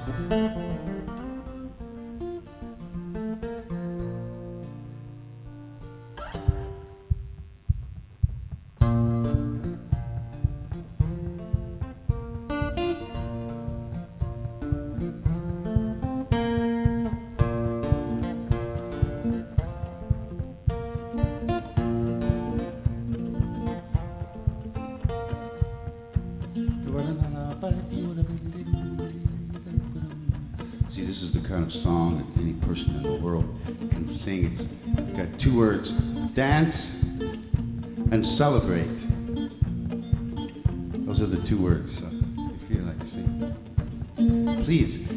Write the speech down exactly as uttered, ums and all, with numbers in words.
See, this is the kind of song that any person in the world can sing. It's got two words, dance and celebrate. Those are the two words, so if you feel like singing, please